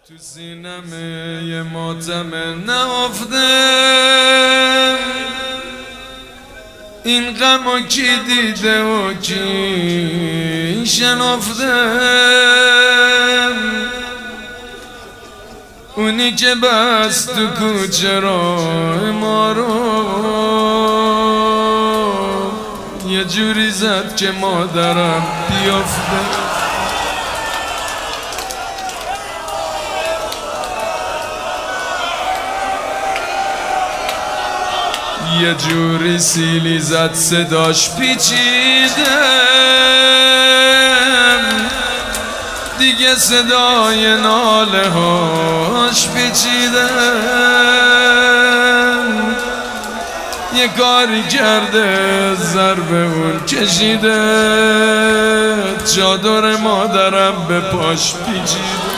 تو سینمه یه ماتم نهفته، این غمو کی دیده و کی شنفته؟ اونی که بست تو کوچه راه ما رو یه جوری زد که مادرم بیافته. یه جوری سیلی زد صداش پیچیده، دیگه صدای ناله هاش پیچیده. یه کاری کرده ضربه اون کشیده، چادر مادرم به پاش پیچیده.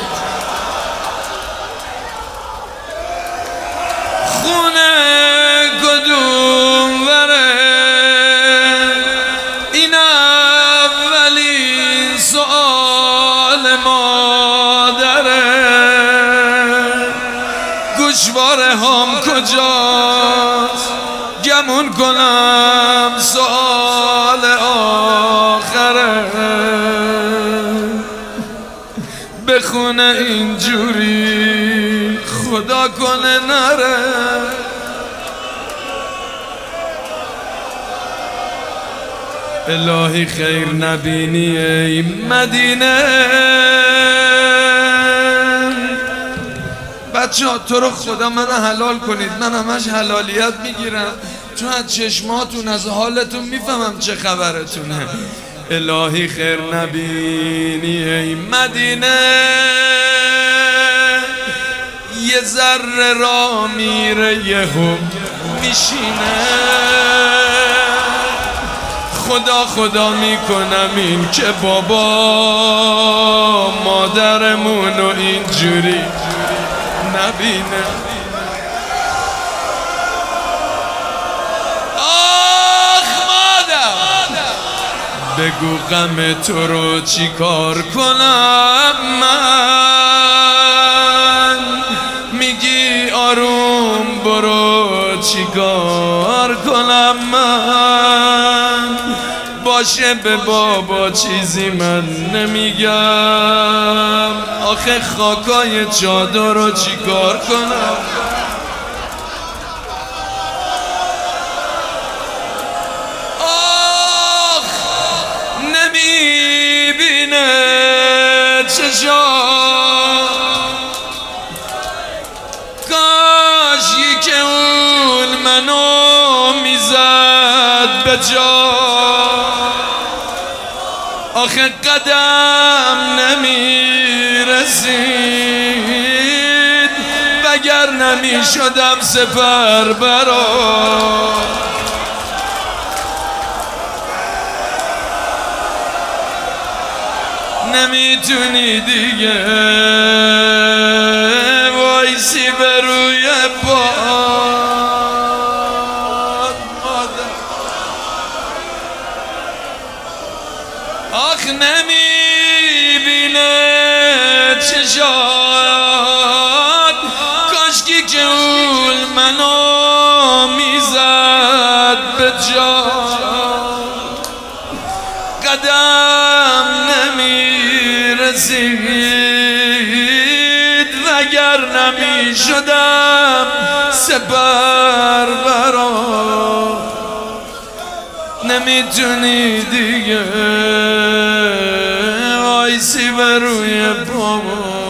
خونه کدوم وره این اولین سؤال مادره، گوشواره هم کجاست گمون کنم سؤال آخره. بخونه اینجوری خدا کنه نره. الهی خیر نبینی ای مدینه. بچه ها تو رو خدا منو حلال کنید، من همش حلالیت میگیرم چون از چشماتون از حالتون میفهمم چه خبرتونه. الهی خیر نبینی ای مدینه، یه ذره را میره یهو میشینه. خدا خدا میکنم این که بابا مادرمونو اینجوری نبینه. آخ مادر بگو غم تو رو چی کار کنم من، میگی آروم برو چی کار کنم من. باشه به بابا چیزی من نمیگم، آخه خاکای چادر رو چی کار کنم. آخ نمیبینه چشام، کاش یکی اون منو میزد به جا. آخه قدم نمیرسید وگر نمیشدم سپر برا. نمیتونی دیگه وایسی به روی آخ نمیبینه چشات، کاشکی که اون منو میزد به جا. قدم نمیرسید وگر نمیشدم سپر برا. نمیتونی دیگه وایسی بر روی بابا.